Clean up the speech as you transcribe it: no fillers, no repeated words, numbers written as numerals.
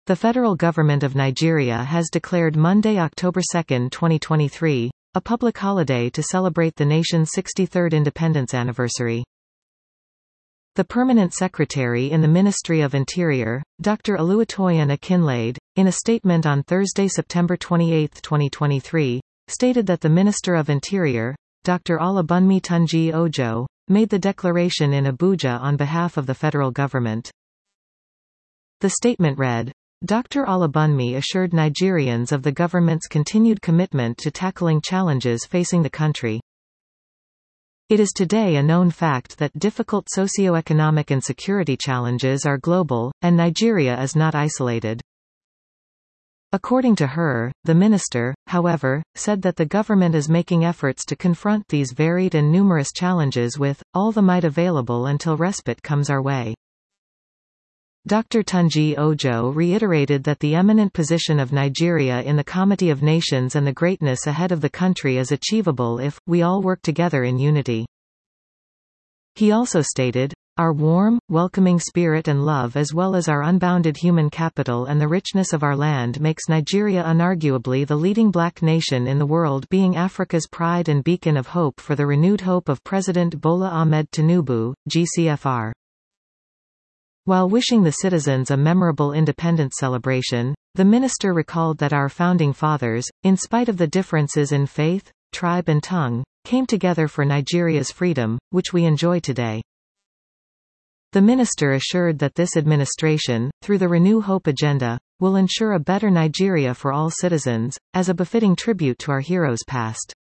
The federal government of Nigeria has declared Monday, October 2, 2023, a public holiday to celebrate the nation's 63rd independence anniversary. The Permanent Secretary in the Ministry of Interior, Dr. Oluwatoyin Akinlade, in a statement on Thursday, September 28, 2023, stated that the Minister of Interior, Dr. Olabunmi Tunji Ojo, made the declaration in Abuja on behalf of the federal government. The statement read, Dr. Olabunmi assured Nigerians of the government's continued commitment to tackling challenges facing the country. It is today a known fact that difficult socio-economic and security challenges are global, and Nigeria is not isolated. According to her, the minister, however, said that the government is making efforts to confront these varied and numerous challenges with all the might available until respite comes our way. Dr. Tunji Ojo reiterated that the eminent position of Nigeria in the Comity of Nations and the greatness ahead of the country is achievable if we all work together in unity. He also stated, our warm, welcoming spirit and love as well as our unbounded human capital and the richness of our land makes Nigeria unarguably the leading black nation in the world, being Africa's pride and beacon of hope for the renewed hope of President Bola Ahmed Tinubu, GCFR. While wishing the citizens a memorable independence celebration, the minister recalled that our founding fathers, in spite of the differences in faith, tribe and tongue, came together for Nigeria's freedom, which we enjoy today. The minister assured that this administration, through the Renew Hope agenda, will ensure a better Nigeria for all citizens, as a befitting tribute to our heroes past.